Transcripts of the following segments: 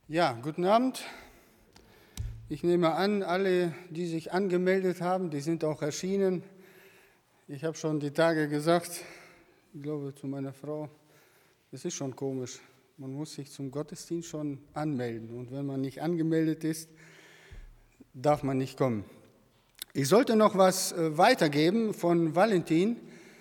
Ja, guten Abend. Ich nehme an, alle, die sich angemeldet haben, die sind auch erschienen. Ich habe schon die Tage gesagt, ich glaube zu meiner Frau, es ist schon komisch. Man muss sich zum Gottesdienst schon anmelden. Und wenn man nicht angemeldet ist, darf man nicht kommen. Ich sollte noch was weitergeben von Valentin.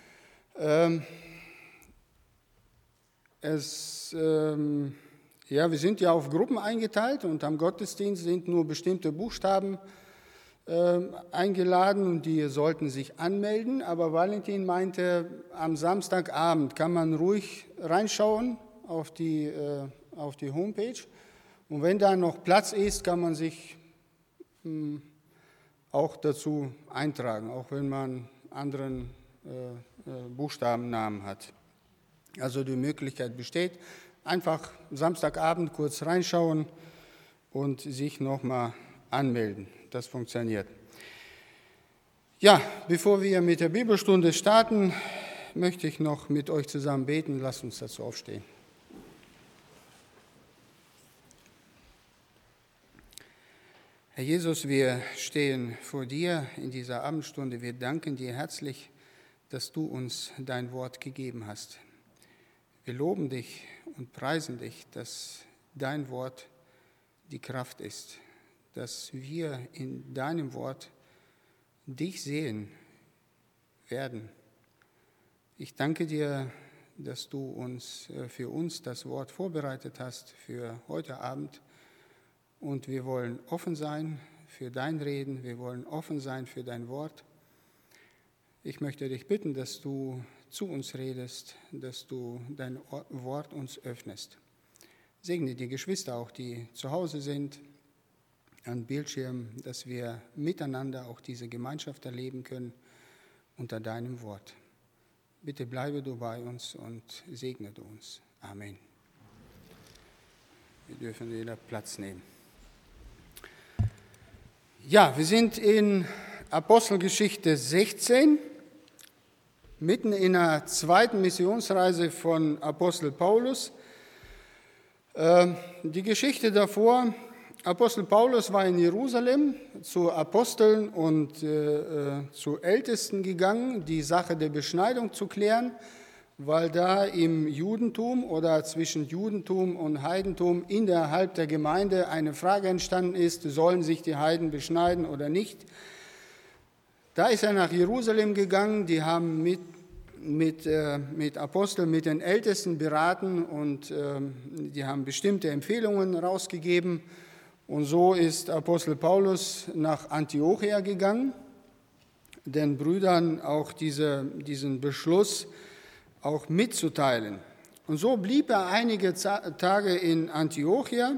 Wir sind ja auf Gruppen eingeteilt und am Gottesdienst sind nur bestimmte Buchstaben eingeladen und die sollten sich anmelden. Aber Valentin meinte, am Samstagabend kann man ruhig reinschauen auf die Homepage. Und wenn da noch Platz ist, kann man sich auch dazu eintragen, auch wenn man anderen Buchstabennamen hat. Also die Möglichkeit besteht, einfach Samstagabend kurz reinschauen und sich nochmal anmelden. Das funktioniert. Ja, bevor wir mit der Bibelstunde starten, möchte ich noch mit euch zusammen beten. Lasst uns dazu aufstehen. Herr Jesus, wir stehen vor dir in dieser Abendstunde. Wir danken dir herzlich, dass du uns dein Wort gegeben hast. Wir loben dich und preisen dich, dass dein Wort die Kraft ist, dass wir in deinem Wort dich sehen werden. Ich danke dir, dass du für uns das Wort vorbereitet hast für heute Abend. Und wir wollen offen sein für dein Reden, wir wollen offen sein für dein Wort. Ich möchte dich bitten, dass du zu uns redest, dass du dein Wort uns öffnest. Segne die Geschwister auch, die zu Hause sind, an Bildschirmen, dass wir miteinander auch diese Gemeinschaft erleben können unter deinem Wort. Bitte bleibe du bei uns und segne du uns. Amen. Wir dürfen wieder Platz nehmen. Ja, wir sind in Apostelgeschichte 16, mitten in der zweiten Missionsreise von Apostel Paulus. Die Geschichte davor, Apostel Paulus war in Jerusalem zu Aposteln und zu Ältesten gegangen, die Sache der Beschneidung zu klären, weil da im Judentum oder zwischen Judentum und Heidentum innerhalb der Gemeinde eine Frage entstanden ist, sollen sich die Heiden beschneiden oder nicht. Da ist er nach Jerusalem gegangen, die haben mit Aposteln, mit den Ältesten beraten und die haben bestimmte Empfehlungen rausgegeben. Und so ist Apostel Paulus nach Antiochia gegangen, den Brüdern auch diesen Beschluss auch mitzuteilen. Und so blieb er einige Tage in Antiochia.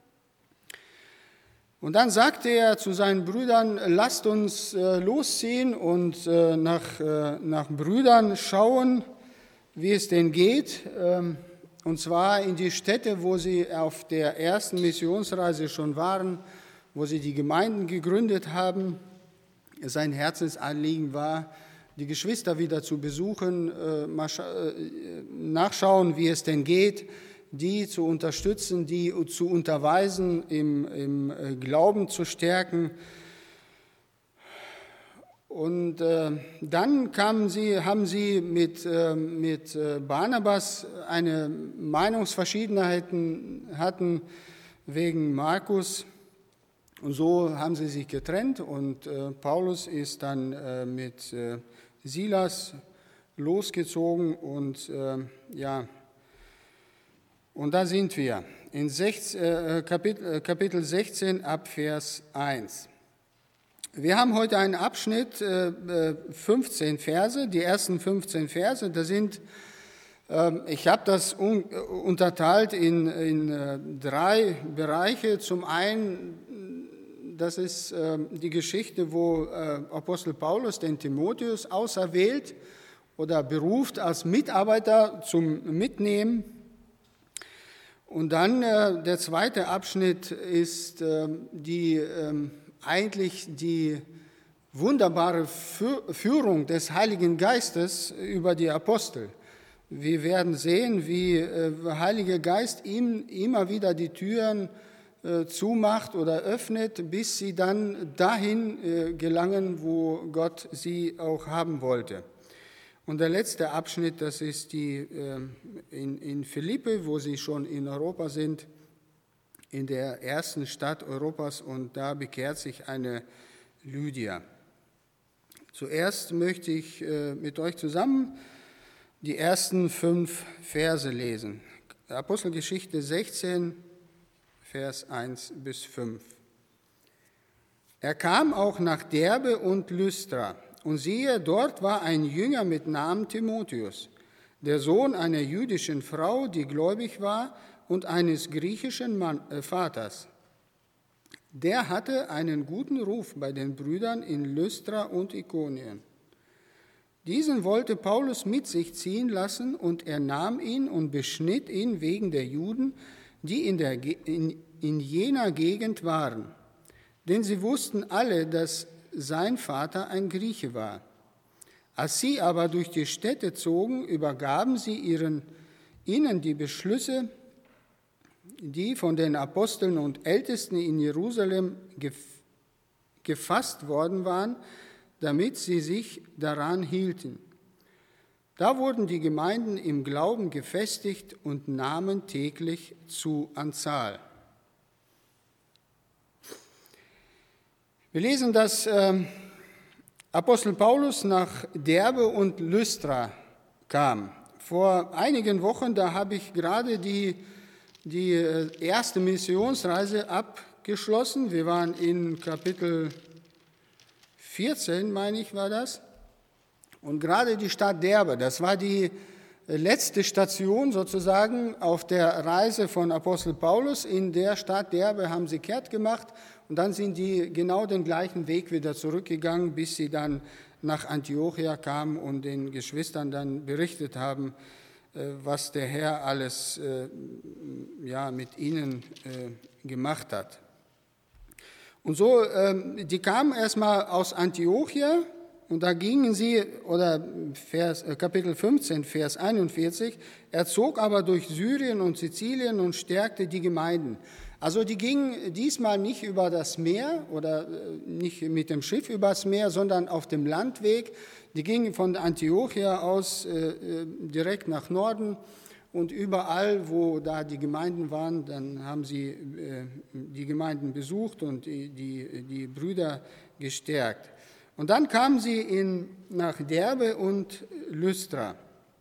Und dann sagte er zu seinen Brüdern, lasst uns losziehen und nach Brüdern schauen, wie es denn geht. Und zwar in die Städte, wo sie auf der ersten Missionsreise schon waren, wo sie die Gemeinden gegründet haben. Sein Herzensanliegen war, die Geschwister wieder zu besuchen, nachschauen, wie es denn geht, die zu unterstützen, die zu unterweisen, im Glauben zu stärken. Und dann haben sie mit Barnabas eine Meinungsverschiedenheit hatten wegen Markus. Und so haben sie sich getrennt und Paulus ist dann mit Silas losgezogen und und da sind wir in Kapitel 16 ab Vers 1. Wir haben heute einen Abschnitt, 15 Verse, die ersten 15 Verse, ich habe das unterteilt in 3 Bereiche. Zum einen, das ist die Geschichte, wo Apostel Paulus den Timotheus auserwählt oder beruft als Mitarbeiter zum Mitnehmen. Und dann der zweite Abschnitt ist eigentlich die wunderbare Führung des Heiligen Geistes über die Apostel. Wir werden sehen, wie der Heilige Geist ihm immer wieder die Türen zumacht oder öffnet, bis sie dann dahin gelangen, wo Gott sie auch haben wollte. Und der letzte Abschnitt, das ist in Philippi, wo sie schon in Europa sind, in der ersten Stadt Europas, und da bekehrt sich eine Lydia. Zuerst möchte ich mit euch zusammen die ersten 5 Verse lesen. Apostelgeschichte 16, Vers 1 bis 5. Er kam auch nach Derbe und Lystra, und siehe, dort war ein Jünger mit Namen Timotheus, der Sohn einer jüdischen Frau, die gläubig war, und eines griechischen Vaters. Der hatte einen guten Ruf bei den Brüdern in Lystra und Ikonien. Diesen wollte Paulus mit sich ziehen lassen, und er nahm ihn und beschnitt ihn wegen der Juden, die in jener Gegend waren. Denn sie wussten alle, dass sein Vater ein Grieche war. Als sie aber durch die Städte zogen, übergaben sie ihnen die Beschlüsse, die von den Aposteln und Ältesten in Jerusalem gefasst worden waren, damit sie sich daran hielten. Da wurden die Gemeinden im Glauben gefestigt und nahmen täglich zu an Zahl. Wir lesen, dass Apostel Paulus nach Derbe und Lystra kam. Vor einigen Wochen, da habe ich gerade die erste Missionsreise abgeschlossen. Wir waren in Kapitel 14, meine ich, war das. Und gerade die Stadt Derbe, das war die letzte Station sozusagen auf der Reise von Apostel Paulus. In der Stadt Derbe haben sie kehrt gemacht und dann sind die genau den gleichen Weg wieder zurückgegangen, bis sie dann nach Antiochia kamen und den Geschwistern dann berichtet haben, was der Herr alles mit ihnen gemacht hat. Und so, die kamen erstmal aus Antiochia und da gingen sie, oder Kapitel 15, Vers 41, er zog aber durch Syrien und Sizilien und stärkte die Gemeinden. Also die gingen diesmal nicht über das Meer oder nicht mit dem Schiff übers Meer, sondern auf dem Landweg. Die gingen von Antiochia aus direkt nach Norden. Und überall, wo da die Gemeinden waren, dann haben sie die Gemeinden besucht und die Brüder gestärkt. Und dann kamen sie nach Derbe und Lystra.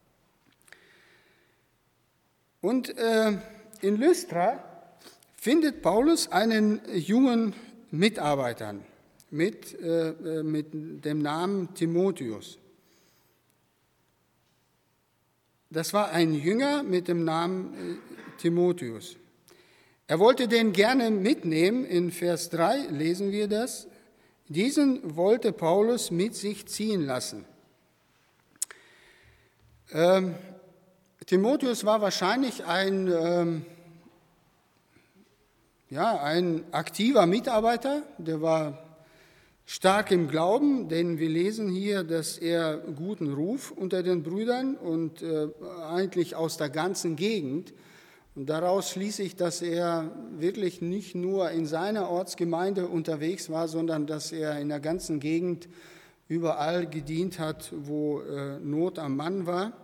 Und in Lystra findet Paulus einen jungen Mitarbeiter mit dem Namen Timotheus. Das war ein Jünger mit dem Namen Timotheus. Er wollte den gerne mitnehmen. In Vers 3 lesen wir das. Diesen wollte Paulus mit sich ziehen lassen. Timotheus war wahrscheinlich ein aktiver Mitarbeiter, der war stark im Glauben, denn wir lesen hier, dass er guten Ruf unter den Brüdern und eigentlich aus der ganzen Gegend. Und daraus schließe ich, dass er wirklich nicht nur in seiner Ortsgemeinde unterwegs war, sondern dass er in der ganzen Gegend überall gedient hat, wo Not am Mann war.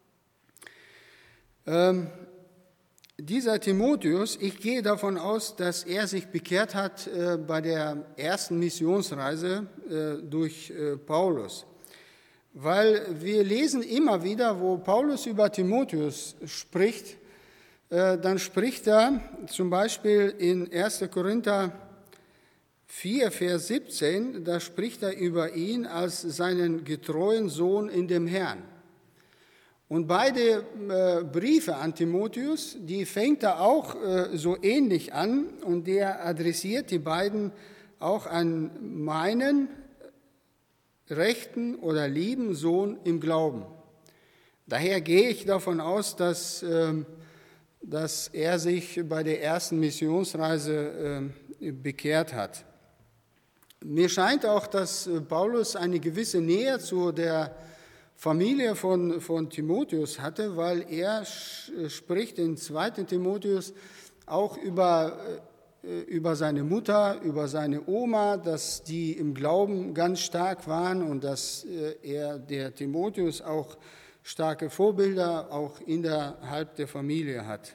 Dieser Timotheus, ich gehe davon aus, dass er sich bekehrt hat bei der ersten Missionsreise durch Paulus. Weil wir lesen immer wieder, wo Paulus über Timotheus spricht, dann spricht er zum Beispiel in 1. Korinther 4, Vers 17, da spricht er über ihn als seinen getreuen Sohn in dem Herrn. Und beide Briefe an Timotheus, die fängt er auch so ähnlich an und der adressiert die beiden auch an meinen rechten oder lieben Sohn im Glauben. Daher gehe ich davon aus, dass er sich bei der ersten Missionsreise bekehrt hat. Mir scheint auch, dass Paulus eine gewisse Nähe zu der Familie von Timotheus hatte, weil er spricht in 2. Timotheus auch über seine Mutter, über seine Oma, dass die im Glauben ganz stark waren und dass der Timotheus auch starke Vorbilder auch innerhalb der Familie hat.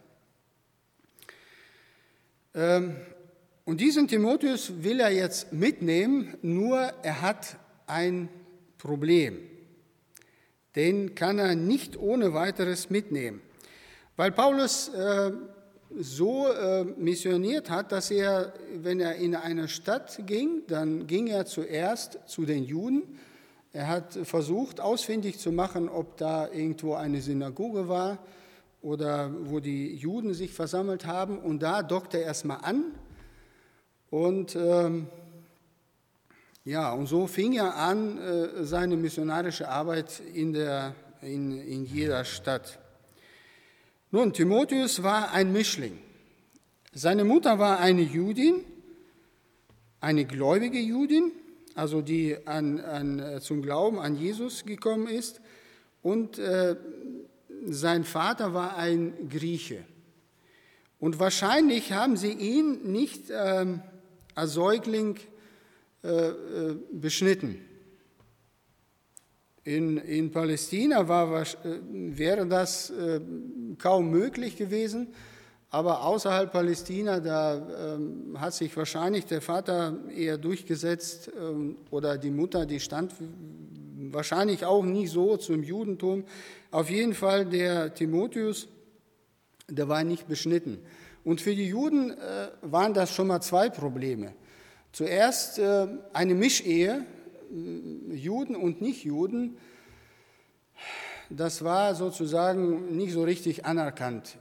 Und diesen Timotheus will er jetzt mitnehmen, nur er hat ein Problem. Den kann er nicht ohne weiteres mitnehmen, weil Paulus so missioniert hat, dass er, wenn er in eine Stadt ging, dann ging er zuerst zu den Juden. Er hat versucht, ausfindig zu machen, ob da irgendwo eine Synagoge war oder wo die Juden sich versammelt haben. Und da dockte er erstmal an. Und und so fing er an, seine missionarische Arbeit in jeder Stadt. Nun, Timotheus war ein Mischling. Seine Mutter war eine Judin, eine gläubige Judin, also die zum Glauben an Jesus gekommen ist. Und sein Vater war ein Grieche. Und wahrscheinlich haben sie ihn nicht als Säugling beschnitten. In Palästina wäre das kaum möglich gewesen, aber außerhalb Palästina, da hat sich wahrscheinlich der Vater eher durchgesetzt oder die Mutter, die stand wahrscheinlich auch nicht so zum Judentum. Auf jeden Fall der Timotheus, der war nicht beschnitten. Und für die Juden waren das schon mal 2 Probleme. Zuerst eine Mischehe, Juden und Nichtjuden, das war sozusagen nicht so richtig anerkannt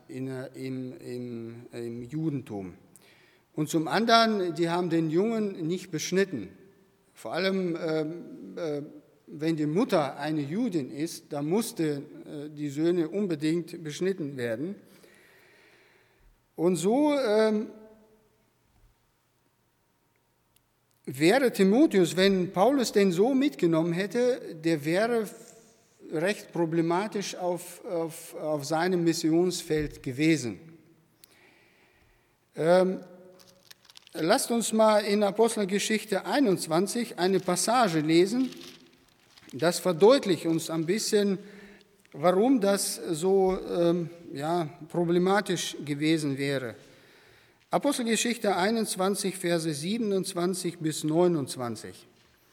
im Judentum. Und zum anderen, die haben den Jungen nicht beschnitten. Vor allem, wenn die Mutter eine Judin ist, dann mussten die Söhne unbedingt beschnitten werden. Und so wäre Timotheus, wenn Paulus den so mitgenommen hätte, der wäre recht problematisch auf seinem Missionsfeld gewesen. Lasst uns mal in Apostelgeschichte 21 eine Passage lesen. Das verdeutlicht uns ein bisschen, warum das so problematisch gewesen wäre. Apostelgeschichte 21, Verse 27 bis 29.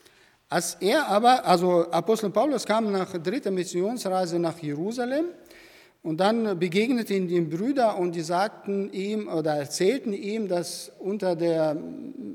Apostel Paulus kam nach 3. Missionsreise nach Jerusalem und dann begegneten ihm die Brüder und die sagten ihm oder erzählten ihm, dass unter den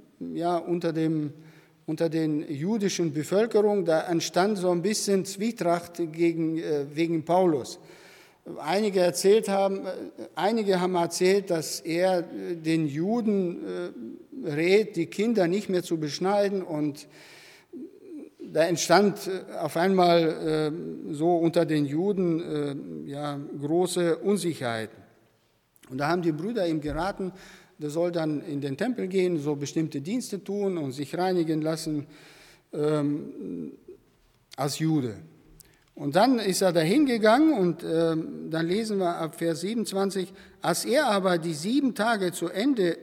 jüdischen Bevölkerung, da entstand so ein bisschen Zwietracht wegen Paulus. Einige haben erzählt, dass er den Juden rät, die Kinder nicht mehr zu beschneiden, und da entstand auf einmal so unter den Juden große Unsicherheiten. Und da haben die Brüder ihm geraten, der soll dann in den Tempel gehen, so bestimmte Dienste tun und sich reinigen lassen als Jude. Und dann ist er dahin gegangen und dann lesen wir ab Vers 27, als aber die 7 Tage zu Ende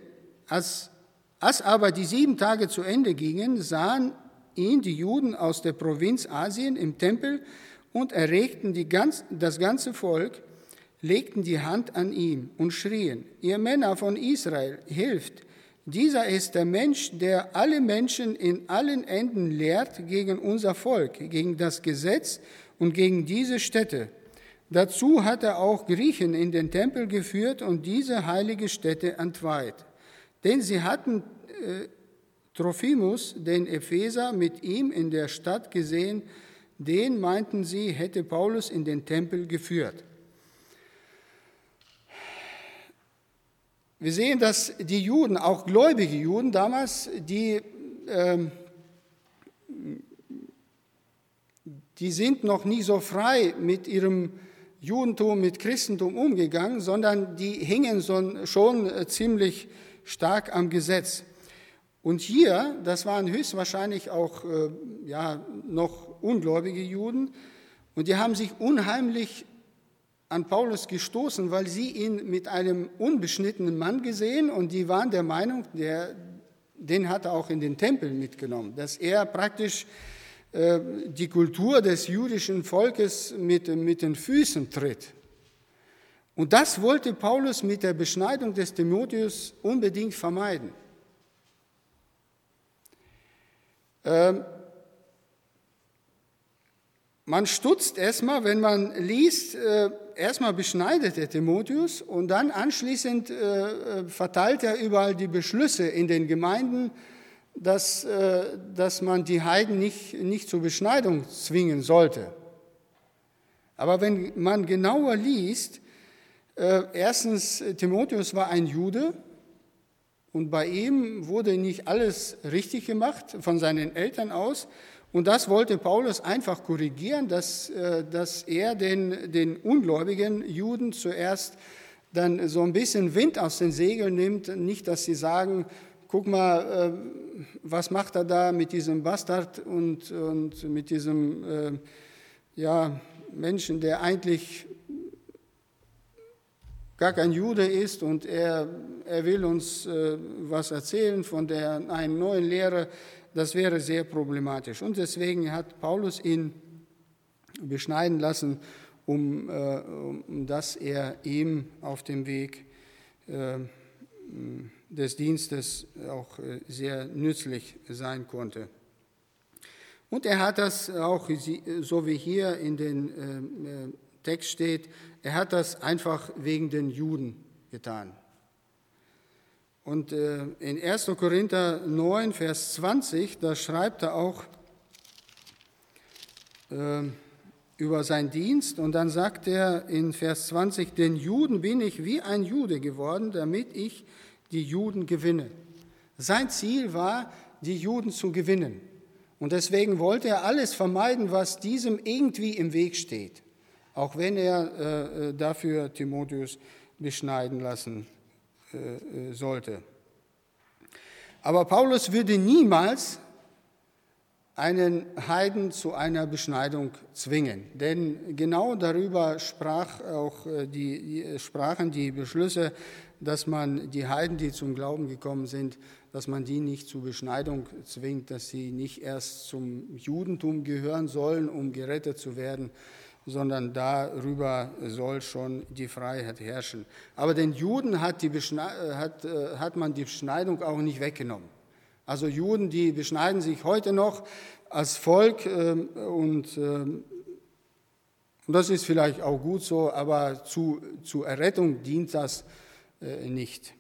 gingen, sahen ihn die Juden aus der Provinz Asien im Tempel und erregten das ganze Volk, legten die Hand an ihm und schrien: Ihr Männer von Israel, hilft! Dieser ist der Mensch, der alle Menschen in allen Enden lehrt gegen unser Volk, gegen das Gesetz und gegen diese Stätte. Dazu hat er auch Griechen in den Tempel geführt und diese heilige Stätte entweiht. Denn sie hatten Trophimus, den Epheser, mit ihm in der Stadt gesehen, den, meinten sie, hätte Paulus in den Tempel geführt. Wir sehen, dass die Juden, auch gläubige Juden damals, die sind noch nie so frei mit ihrem Judentum, mit Christentum umgegangen, sondern die hingen schon ziemlich stark am Gesetz. Und das waren höchstwahrscheinlich auch noch ungläubige Juden. Und die haben sich unheimlich an Paulus gestoßen, weil sie ihn mit einem unbeschnittenen Mann gesehen und die waren der Meinung, den hat er auch in den Tempel mitgenommen, dass er praktisch die Kultur des jüdischen Volkes mit den Füßen tritt. Und das wollte Paulus mit der Beschneidung des Timotheus unbedingt vermeiden. Man stutzt erstmal, wenn man liest, erstmal beschneidet der Timotheus und dann anschließend verteilt er überall die Beschlüsse in den Gemeinden, dass man die Heiden nicht zur Beschneidung zwingen sollte. Aber wenn man genauer liest, erstens, Timotheus war ein Jude und bei ihm wurde nicht alles richtig gemacht von seinen Eltern aus. Und das wollte Paulus einfach korrigieren, dass er den ungläubigen Juden zuerst dann so ein bisschen Wind aus den Segeln nimmt. Nicht, dass sie sagen, guck mal, was macht er da mit diesem Bastard und mit diesem Menschen, der eigentlich gar kein Jude ist und er will uns was erzählen von einer neuen Lehre. Das wäre sehr problematisch. Und deswegen hat Paulus ihn beschneiden lassen, dass er ihm auf dem Weg des Dienstes auch sehr nützlich sein konnte. Und er hat das auch, so wie hier in den Text steht, er hat das einfach wegen den Juden getan. Und in 1. Korinther 9, Vers 20, da schreibt er auch über seinen Dienst und dann sagt er in Vers 20, den Juden bin ich wie ein Jude geworden, damit ich die Juden gewinne. Sein Ziel war, die Juden zu gewinnen. Und deswegen wollte er alles vermeiden, was diesem irgendwie im Weg steht, auch wenn er dafür Timotheus beschneiden lassen sollte. Aber Paulus würde niemals einen Heiden zu einer Beschneidung zwingen, denn genau darüber sprachen die Beschlüsse, dass man die Heiden, die zum Glauben gekommen sind, dass man die nicht zur Beschneidung zwingt, dass sie nicht erst zum Judentum gehören sollen, um gerettet zu werden, sondern darüber soll schon die Freiheit herrschen. Aber den Juden hat man die Beschneidung auch nicht weggenommen. Also Juden, die beschneiden sich heute noch als Volk und das ist vielleicht auch gut so, aber zur Errettung dient das nicht.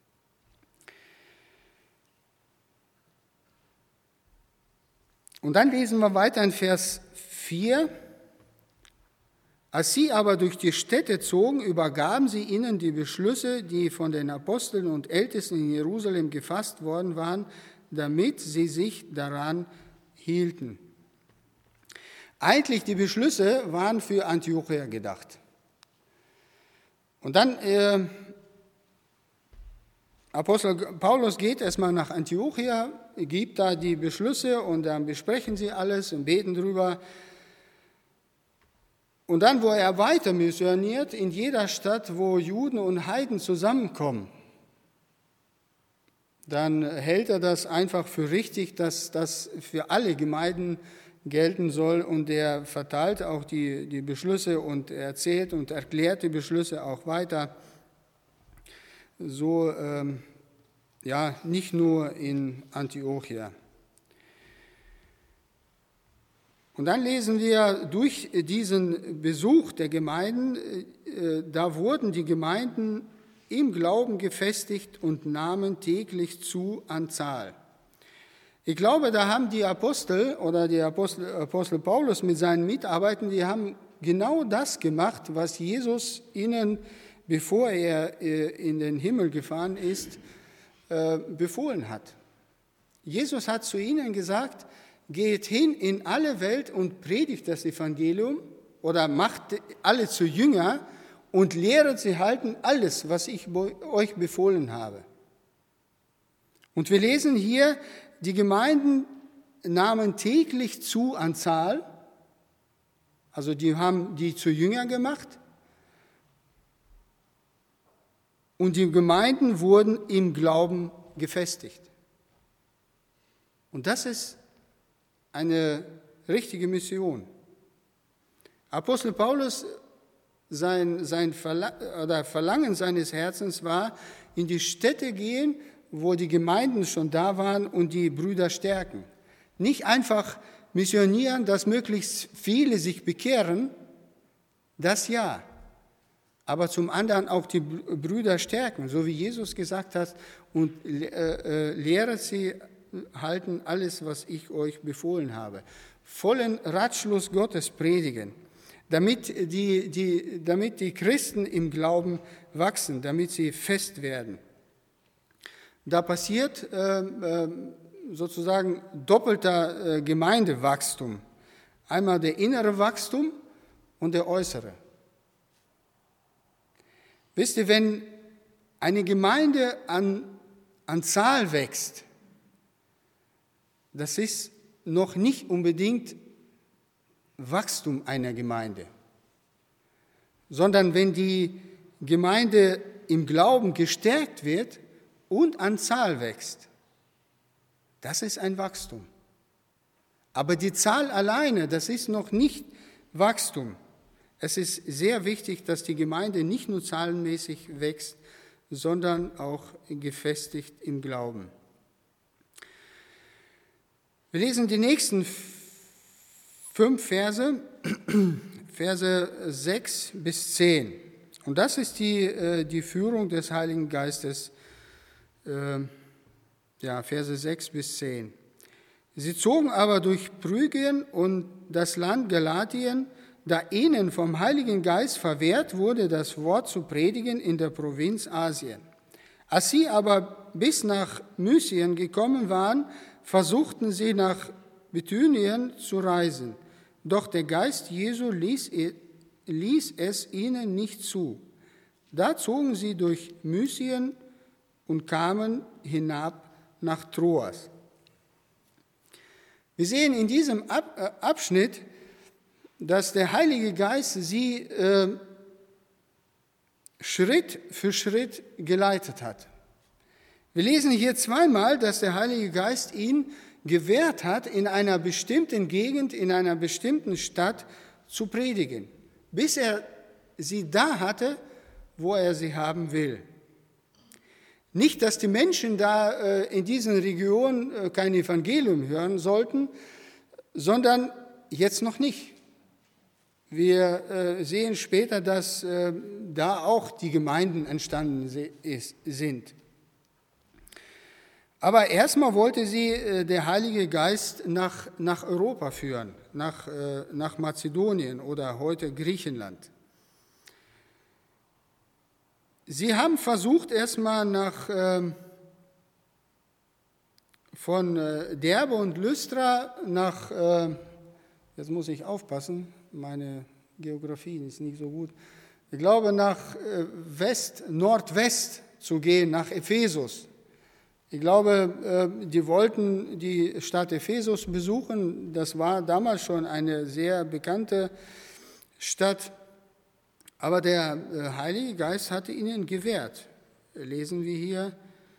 Und dann lesen wir weiter in Vers 4. Als sie aber durch die Städte zogen, übergaben sie ihnen die Beschlüsse, die von den Aposteln und Ältesten in Jerusalem gefasst worden waren, damit sie sich daran hielten. Eigentlich die Beschlüsse waren für Antiochia gedacht. Und dann Apostel Paulus geht erstmal nach Antiochia, gibt da die Beschlüsse und dann besprechen sie alles und beten drüber. Und dann, wo er weiter missioniert, in jeder Stadt, wo Juden und Heiden zusammenkommen, dann hält er das einfach für richtig, dass das für alle Gemeinden gelten soll. Und er verteilt auch die Beschlüsse und erzählt und erklärt die Beschlüsse auch weiter. So, nicht nur in Antiochia. Und dann lesen wir, durch diesen Besuch der Gemeinden, da wurden die Gemeinden im Glauben gefestigt und nahmen täglich zu an Zahl. Ich glaube, da haben die Apostel oder der Apostel Paulus mit seinen Mitarbeitern, die haben genau das gemacht, was Jesus ihnen, bevor er in den Himmel gefahren ist, befohlen hat. Jesus hat zu ihnen gesagt, geht hin in alle Welt und predigt das Evangelium oder macht alle zu Jünger und lehret sie halten alles, was ich euch befohlen habe. Und wir lesen hier, die Gemeinden nahmen täglich zu an Zahl, Also die haben die zu Jüngern gemacht und die Gemeinden wurden im Glauben gefestigt. Und das ist eine richtige Mission. Apostel Paulus, sein Verlangen seines Herzens war, in die Städte gehen, wo die Gemeinden schon da waren und die Brüder stärken. Nicht einfach missionieren, dass möglichst viele sich bekehren, das ja. Aber zum anderen auch die Brüder stärken, so wie Jesus gesagt hat, und lehret sie halten alles, was ich euch befohlen habe. Vollen Ratschluss Gottes predigen, damit die Christen im Glauben wachsen, damit sie fest werden. Da passiert sozusagen doppelter Gemeindewachstum. Einmal der innere Wachstum und der äußere. Wisst ihr, wenn eine Gemeinde an Zahl wächst, das ist noch nicht unbedingt Wachstum einer Gemeinde, sondern wenn die Gemeinde im Glauben gestärkt wird und an Zahl wächst, das ist ein Wachstum. Aber die Zahl alleine, das ist noch nicht Wachstum. Es ist sehr wichtig, dass die Gemeinde nicht nur zahlenmäßig wächst, sondern auch gefestigt im Glauben. Wir lesen die nächsten 5 Verse, Verse 6 bis 10. Und das ist die Führung des Heiligen Geistes, Verse 6 bis 10. Sie zogen aber durch Phrygien und das Land Galatien, da ihnen vom Heiligen Geist verwehrt wurde, das Wort zu predigen in der Provinz Asien. Als sie aber bis nach Mysien gekommen waren, versuchten sie nach Bithynien zu reisen. Doch der Geist Jesu ließ es ihnen nicht zu. Da zogen sie durch Mysien und kamen hinab nach Troas. Wir sehen in diesem Abschnitt, dass der Heilige Geist sie Schritt für Schritt geleitet hat. Wir lesen hier zweimal, dass der Heilige Geist ihn gewährt hat, in einer bestimmten Gegend, in einer bestimmten Stadt zu predigen, bis er sie da hatte, wo er sie haben will. Nicht, dass die Menschen da in diesen Regionen kein Evangelium hören sollten, sondern jetzt noch nicht. Wir sehen später, dass da auch die Gemeinden entstanden sind. Aber erstmal wollte sie der Heilige Geist nach Europa führen, nach Mazedonien oder heute Griechenland. Sie haben versucht, erstmal von Derbe und Lystra jetzt muss ich aufpassen, meine Geografie ist nicht so gut, ich glaube nach Nordwest zu gehen, nach Ephesus. Ich glaube, die wollten die Stadt Ephesus besuchen. Das war damals schon eine sehr bekannte Stadt. Aber der Heilige Geist hatte ihnen gewährt. Lesen wir hier.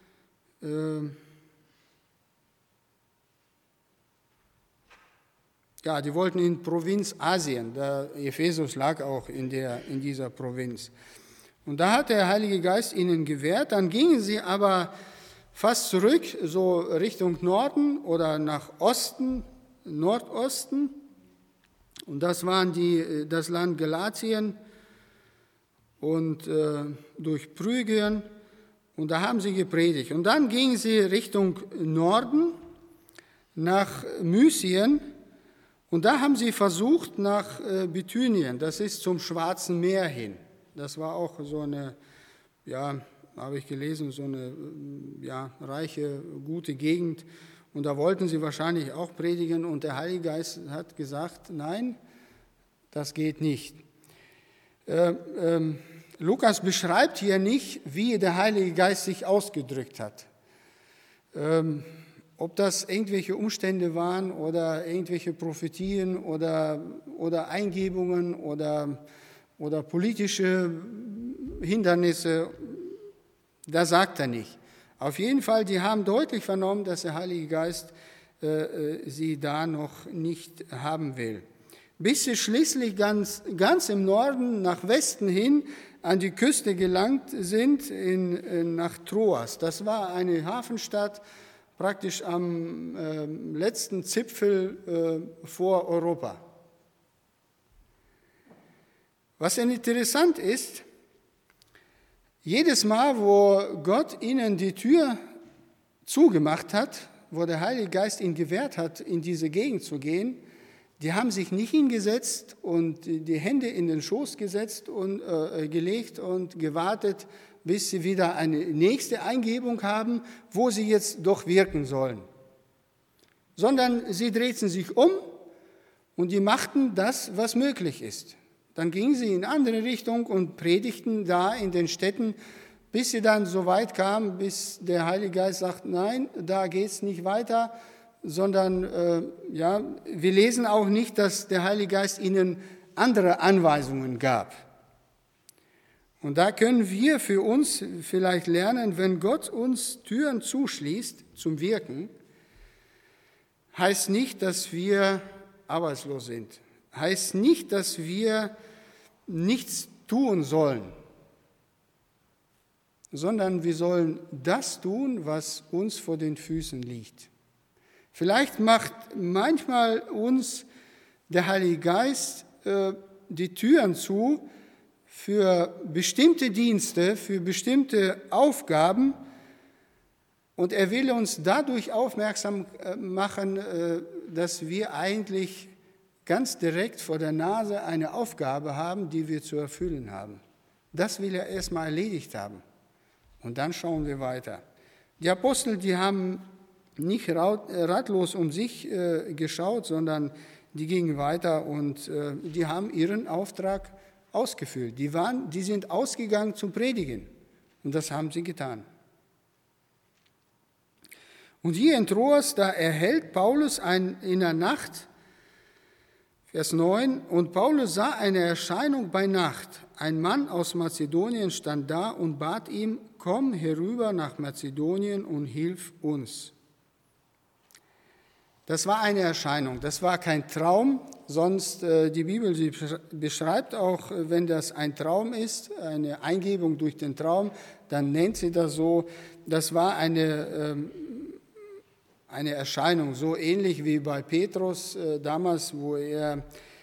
Die wollten in Provinz Asien. Ephesus lag auch in dieser Provinz. Und da hat der Heilige Geist ihnen gewährt. Dann gingen sie aber fast zurück, so Richtung Norden oder nach Osten, Nordosten. Und das waren das Land Galatien und durch Phrygien. Und da haben sie gepredigt. Und dann gingen sie Richtung Norden nach Mysien. Und da haben sie versucht nach Bithynien, das ist zum Schwarzen Meer hin. Das war auch so eine, habe ich gelesen, so eine reiche, gute Gegend. Und da wollten sie wahrscheinlich auch predigen. Und der Heilige Geist hat gesagt, nein, das geht nicht. Lukas beschreibt hier nicht, wie der Heilige Geist sich ausgedrückt hat. ob das irgendwelche Umstände waren oder irgendwelche Prophetien oder Eingebungen oder politische Hindernisse, das sagt er nicht. Auf jeden Fall, die haben deutlich vernommen, dass der Heilige Geist sie da noch nicht haben will. Bis sie schließlich ganz im Norden nach Westen hin an die Küste gelangt sind, nach Troas. Das war eine Hafenstadt, praktisch am letzten Zipfel vor Europa. Was interessant ist, jedes Mal, wo Gott ihnen die Tür zugemacht hat, wo der Heilige Geist ihnen gewährt hat, in diese Gegend zu gehen, die haben sich nicht hingesetzt und die Hände in den Schoß gesetzt und gelegt und gewartet, bis sie wieder eine nächste Eingebung haben, wo sie jetzt doch wirken sollen. Sondern sie drehten sich um und die machten das, was möglich ist. Dann gingen sie in andere Richtung und predigten da in den Städten, bis sie dann so weit kamen, bis der Heilige Geist sagt, nein, da geht es nicht weiter, sondern wir lesen auch nicht, dass der Heilige Geist ihnen andere Anweisungen gab. Und da können wir für uns vielleicht lernen, wenn Gott uns Türen zuschließt zum Wirken, heißt nicht, dass wir arbeitslos sind. Heißt nicht, dass wir nichts tun sollen, sondern wir sollen das tun, was uns vor den Füßen liegt. Vielleicht macht manchmal uns der Heilige Geist die Türen zu, für bestimmte Dienste, für bestimmte Aufgaben und er will uns dadurch aufmerksam machen, dass wir eigentlich ganz direkt vor der Nase eine Aufgabe haben, die wir zu erfüllen haben. Das will er erstmal erledigt haben und dann schauen wir weiter. Die Apostel, die haben nicht ratlos um sich geschaut, sondern die gingen weiter und die haben ihren Auftrag ausgefüllt. Die sind ausgegangen zum Predigen und das haben sie getan. Und hier in Troas, da erhält Paulus in der Nacht, Vers 9, und Paulus sah eine Erscheinung bei Nacht. Ein Mann aus Mazedonien stand da und bat ihm, komm herüber nach Mazedonien und hilf uns. Das war eine Erscheinung, das war kein Traum, sonst die Bibel sie beschreibt auch, wenn das ein Traum ist, eine Eingebung durch den Traum, dann nennt sie das so, das war eine Erscheinung, so ähnlich wie bei Petrus damals, wo er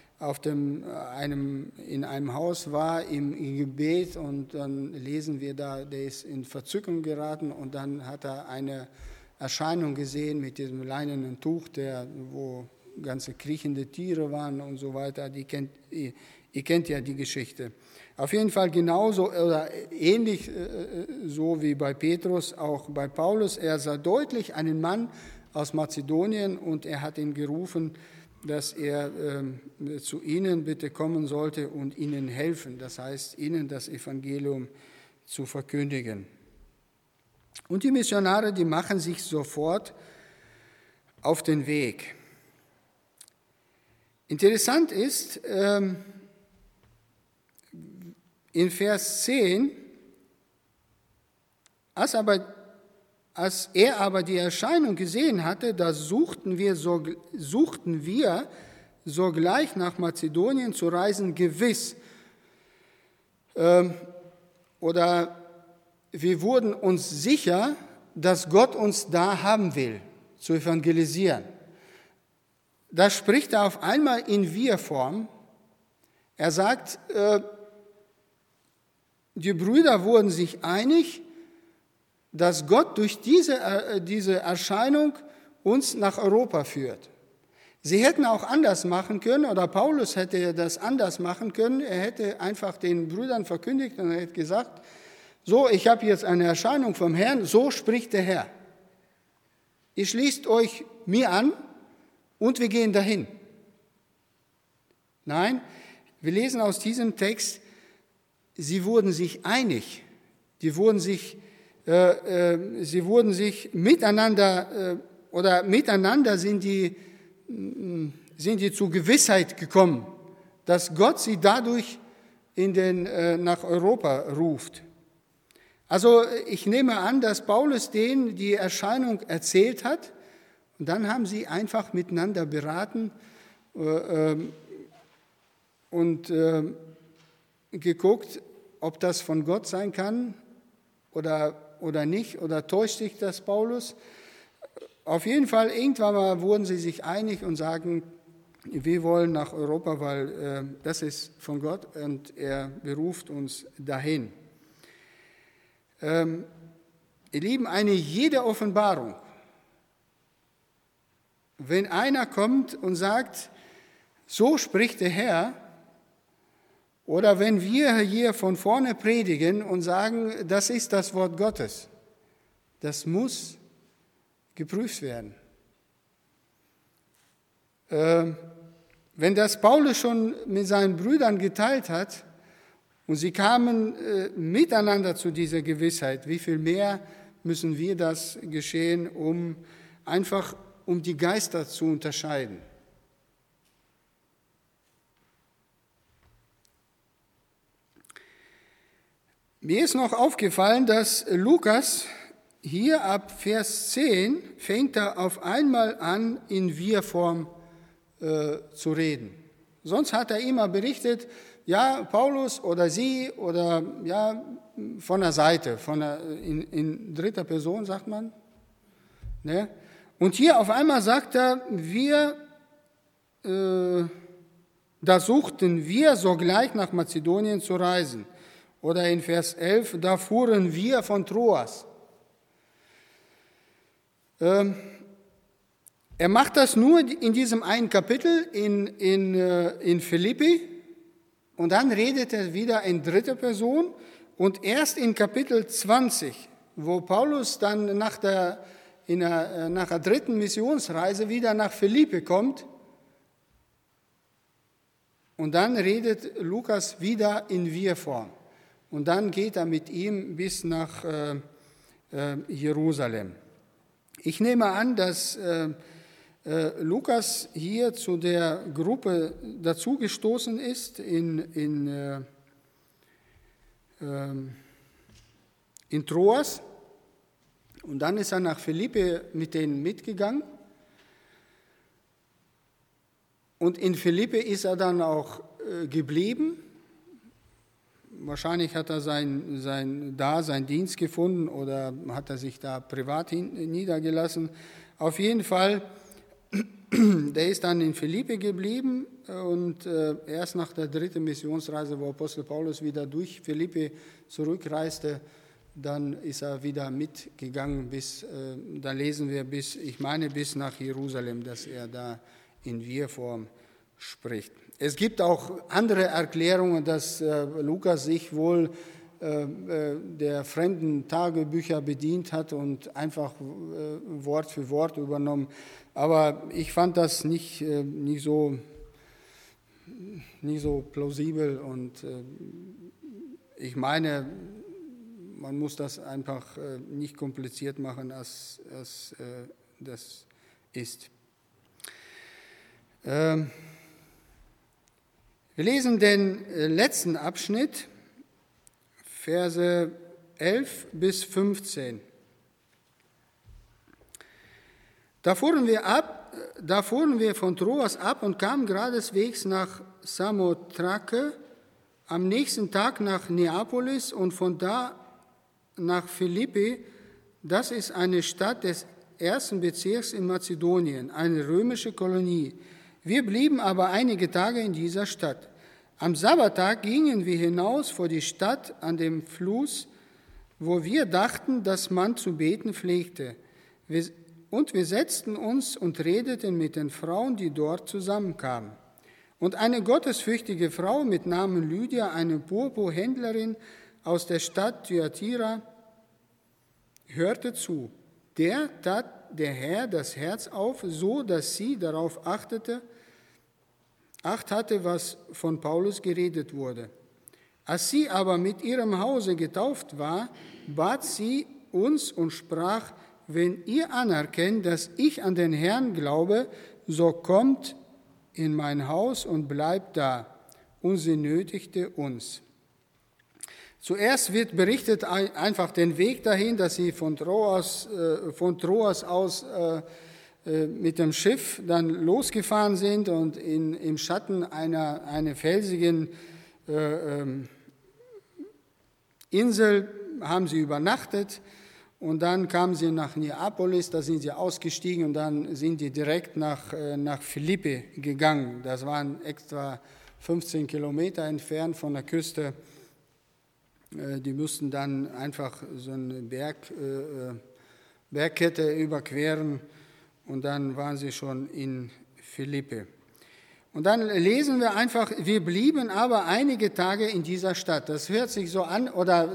in einem Haus war im Gebet und dann lesen wir da, der ist in Verzückung geraten und dann hat er eine Erscheinung gesehen mit diesem leinenen Tuch, wo ganze kriechende Tiere waren und so weiter. Ihr kennt ja die Geschichte. Auf jeden Fall genauso oder ähnlich so wie bei Petrus, auch bei Paulus. Er sah deutlich einen Mann aus Mazedonien und er hat ihn gerufen, dass er zu ihnen bitte kommen sollte und ihnen helfen. Das heißt, ihnen das Evangelium zu verkündigen. Und die Missionare, die machen sich sofort auf den Weg. Interessant ist, in Vers 10, als er aber die Erscheinung gesehen hatte, da suchten wir sogleich nach Mazedonien zu reisen, gewiss. Oder wir wurden uns sicher, dass Gott uns da haben will, zu evangelisieren. Da spricht er auf einmal in Wir-Form. Er sagt, die Brüder wurden sich einig, dass Gott durch diese Erscheinung uns nach Europa führt. Sie hätten auch anders machen können, oder Paulus hätte das anders machen können. Er hätte einfach den Brüdern verkündigt und er hätte gesagt, so, ich habe jetzt eine Erscheinung vom Herrn, so spricht der Herr. Ihr schließt euch mir an und wir gehen dahin. Nein, wir lesen aus diesem Text, sie wurden sich einig, sie wurden sich miteinander oder miteinander sind die zur Gewissheit gekommen, dass Gott sie dadurch nach Europa ruft. Also ich nehme an, dass Paulus denen die Erscheinung erzählt hat und dann haben sie einfach miteinander beraten und geguckt, ob das von Gott sein kann oder nicht, oder täuscht sich das Paulus. Auf jeden Fall, irgendwann mal wurden sie sich einig und sagen, wir wollen nach Europa, weil das ist von Gott und er beruft uns dahin. Ihr Lieben, jede Offenbarung, wenn einer kommt und sagt, so spricht der Herr, oder wenn wir hier von vorne predigen und sagen, das ist das Wort Gottes, das muss geprüft werden. Wenn das Paulus schon mit seinen Brüdern geteilt hat und sie kamen miteinander zu dieser Gewissheit, wie viel mehr müssen wir das geschehen, um die Geister zu unterscheiden. Mir ist noch aufgefallen, dass Lukas hier ab Vers 10 fängt er auf einmal an, in Wir-Form zu reden. Sonst hat er immer berichtet, ja, Paulus oder sie oder ja, von der Seite, in dritter Person sagt man. Ne? Und hier auf einmal sagt er, da suchten wir sogleich nach Mazedonien zu reisen. Oder in Vers 11, da fuhren wir von Troas. Er macht das nur in diesem einen Kapitel in Philippi und dann redet er wieder in dritter Person und erst in Kapitel 20, wo Paulus dann nach der dritten Missionsreise wieder nach Philippi kommt und dann redet Lukas wieder in Wir-Form und dann geht er mit ihm bis nach Jerusalem. Ich nehme an, dass Lukas hier zu der Gruppe dazugestoßen ist in Troas und dann ist er nach Philippi mit denen mitgegangen und in Philippi ist er dann auch geblieben. Wahrscheinlich hat er seinen Dienst gefunden oder hat er sich da privat niedergelassen. Auf jeden Fall, der ist dann in Philippi geblieben und erst nach der dritten Missionsreise, wo Apostel Paulus wieder durch Philippi zurückreiste, dann ist er wieder mitgegangen da lesen wir bis nach Jerusalem, dass er da in Wir-Form spricht. Es gibt auch andere Erklärungen, dass Lukas sich wohl der fremden Tagebücher bedient hat und einfach Wort für Wort übernommen. Aber ich fand das nicht so plausibel und ich meine, man muss das einfach nicht kompliziert machen, als das ist. Wir lesen den letzten Abschnitt, Verse 11 bis 15. Da fuhren wir von Troas ab und kamen geradeswegs nach Samothrake, am nächsten Tag nach Neapolis und von da nach Philippi. Das ist eine Stadt des ersten Bezirks in Mazedonien, eine römische Kolonie. Wir blieben aber einige Tage in dieser Stadt. Am Sabbattag gingen wir hinaus vor die Stadt an dem Fluss, wo wir dachten, dass man zu beten pflegte. Und wir setzten uns und redeten mit den Frauen, die dort zusammenkamen. Und eine gottesfürchtige Frau mit Namen Lydia, eine Purpurhändlerin aus der Stadt Thyatira, hörte zu. Der tat der Herr das Herz auf, so dass sie darauf Acht hatte, was von Paulus geredet wurde. Als sie aber mit ihrem Hause getauft war, bat sie uns und sprach, wenn ihr anerkennt, dass ich an den Herrn glaube, so kommt in mein Haus und bleibt da. Und sie nötigte uns. Zuerst wird berichtet einfach den Weg dahin, dass sie von Troas aus mit dem Schiff dann losgefahren sind und im Schatten einer felsigen Insel haben sie übernachtet. Und dann kamen sie nach Neapolis, da sind sie ausgestiegen und dann sind die direkt nach Philippi gegangen. Das waren extra 15 Kilometer entfernt von der Küste. Die mussten dann einfach so eine Bergkette überqueren und dann waren sie schon in Philippi. Und dann lesen wir einfach, wir blieben aber einige Tage in dieser Stadt. Das hört sich so an, oder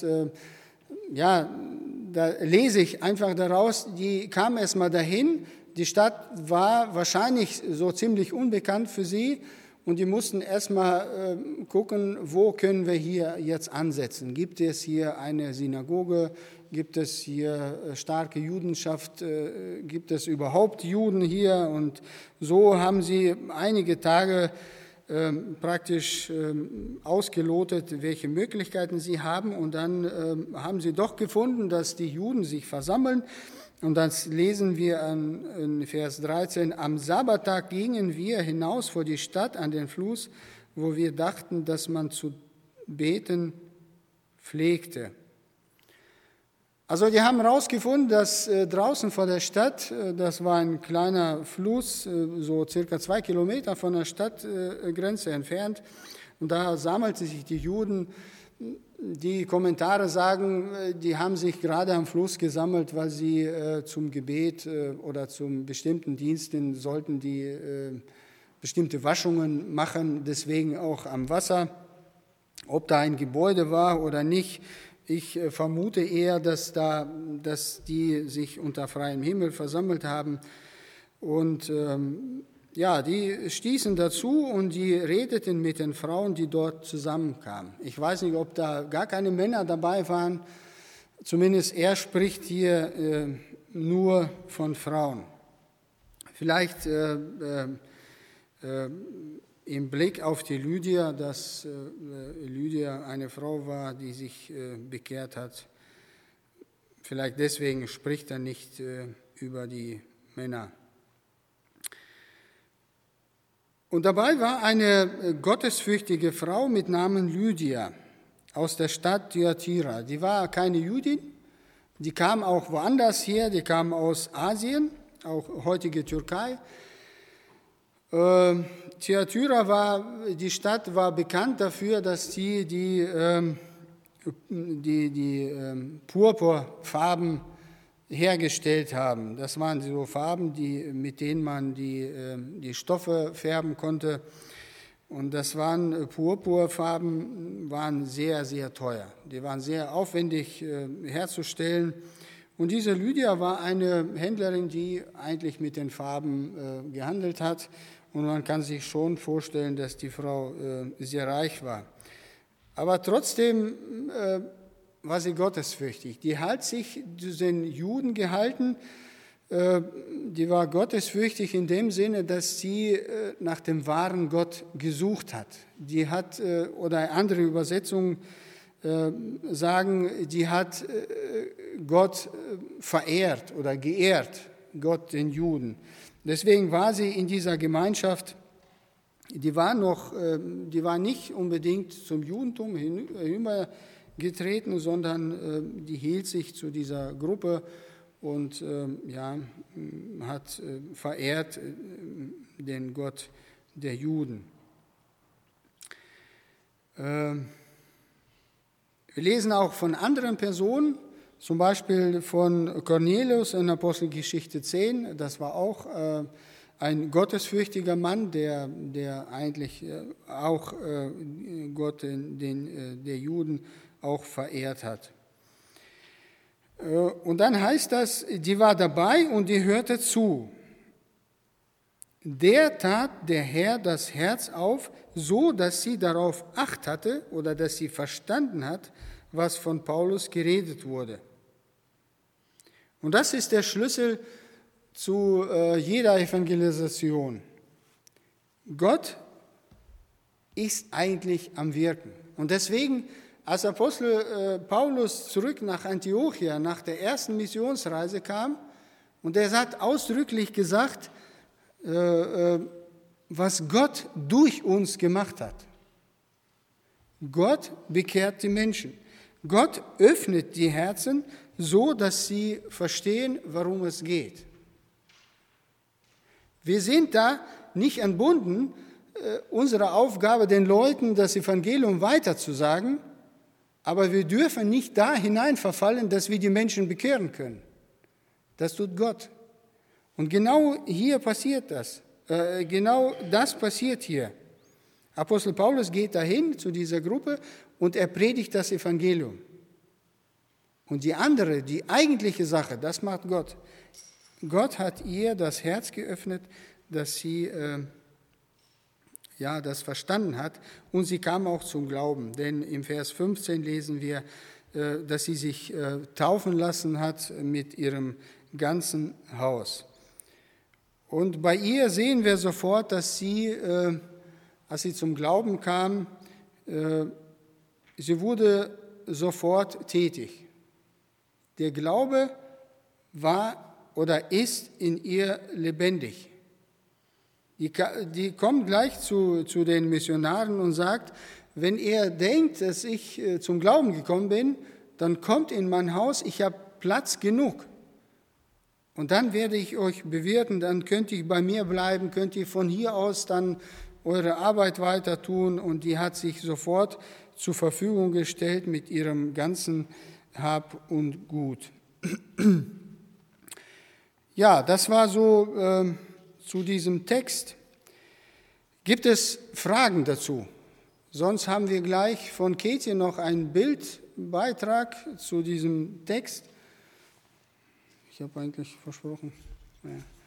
da lese ich einfach daraus, die kamen erstmal dahin, die Stadt war wahrscheinlich so ziemlich unbekannt für sie und die mussten erstmal gucken, wo können wir hier jetzt ansetzen. Gibt es hier eine Synagoge, gibt es hier starke Judenschaft, gibt es überhaupt Juden hier? Und so haben sie einige Tage praktisch ausgelotet, welche Möglichkeiten sie haben. Und dann haben sie doch gefunden, dass die Juden sich versammeln. Und das lesen wir in Vers 13. Am Sabbattag gingen wir hinaus vor die Stadt an den Fluss, wo wir dachten, dass man zu beten pflegte. Also die haben herausgefunden, dass draußen vor der Stadt, das war ein kleiner Fluss, so circa 2 Kilometer von der Stadtgrenze entfernt, und da sammelten sich die Juden. Die Kommentare sagen, die haben sich gerade am Fluss gesammelt, weil sie zum Gebet oder zum bestimmten Diensten sollten die bestimmte Waschungen machen, deswegen auch am Wasser. Ob da ein Gebäude war oder nicht, ich vermute eher, dass die sich unter freiem Himmel versammelt haben. Und die stießen dazu und die redeten mit den Frauen, die dort zusammenkamen. Ich weiß nicht, ob da gar keine Männer dabei waren. Zumindest er spricht hier nur von Frauen. Vielleicht im Blick auf die Lydia, dass Lydia eine Frau war, die sich bekehrt hat. Vielleicht deswegen spricht er nicht über die Männer. Und dabei war eine gottesfürchtige Frau mit Namen Lydia aus der Stadt Thyatira. Die war keine Jüdin, die kam auch woanders her, die kam aus Asien, auch heutige Türkei. Thyatira die Stadt war bekannt dafür, dass sie die Purpurfarben hergestellt haben. Das waren so Farben, mit denen man die Stoffe färben konnte. Und das waren Purpurfarben, waren sehr, sehr teuer. Die waren sehr aufwendig herzustellen. Und diese Lydia war eine Händlerin, die eigentlich mit den Farben gehandelt hat. Und man kann sich schon vorstellen, dass die Frau sehr reich war. Aber trotzdem war sie gottesfürchtig. Die hat sich zu den Juden gehalten. Die war gottesfürchtig in dem Sinne, dass sie nach dem wahren Gott gesucht hat. Die hat, oder andere Übersetzungen sagen, die hat Gott verehrt oder geehrt, Gott den Juden. Deswegen war sie in dieser Gemeinschaft, die war nicht unbedingt zum Judentum hinübergetreten, sondern die hielt sich zu dieser Gruppe und hat verehrt den Gott der Juden. Wir lesen auch von anderen Personen, zum Beispiel von Cornelius in Apostelgeschichte 10. Das war auch ein gottesfürchtiger Mann, der eigentlich auch Gott, der Juden, auch verehrt hat. Und dann heißt das, die war dabei und die hörte zu. Der tat der Herr das Herz auf, so dass sie darauf Acht hatte oder dass sie verstanden hat, was von Paulus geredet wurde. Und das ist der Schlüssel zu jeder Evangelisation. Gott ist eigentlich am Wirken. Und deswegen, als Apostel Paulus zurück nach Antiochia, nach der ersten Missionsreise kam, und er hat ausdrücklich gesagt, was Gott durch uns gemacht hat. Gott bekehrt die Menschen. Gott öffnet die Herzen so, dass sie verstehen, worum es geht. Wir sind da nicht entbunden, unsere Aufgabe, den Leuten das Evangelium weiterzusagen, aber wir dürfen nicht da hinein verfallen, dass wir die Menschen bekehren können. Das tut Gott. Und genau hier passiert das. Genau das passiert hier. Apostel Paulus geht dahin zu dieser Gruppe und er predigt das Evangelium. Und die eigentliche Sache, das macht Gott. Gott hat ihr das Herz geöffnet, dass sie das verstanden hat und sie kam auch zum Glauben. Denn im Vers 15 lesen wir, dass sie sich taufen lassen hat mit ihrem ganzen Haus. Und bei ihr sehen wir sofort, dass sie, als sie zum Glauben kam, sie wurde sofort tätig. Der Glaube war oder ist in ihr lebendig. Die kommt gleich zu den Missionaren und sagt, wenn ihr denkt, dass ich zum Glauben gekommen bin, dann kommt in mein Haus, ich habe Platz genug. Und dann werde ich euch bewirten, dann könnt ihr bei mir bleiben, könnt ihr von hier aus dann eure Arbeit weiter tun. Und die hat sich sofort zur Verfügung gestellt mit ihrem ganzen Hab und Gut. Ja, das war so zu diesem Text. Gibt es Fragen dazu? Sonst haben wir gleich von Katie noch einen Bildbeitrag zu diesem Text. Ich habe eigentlich versprochen. Ja.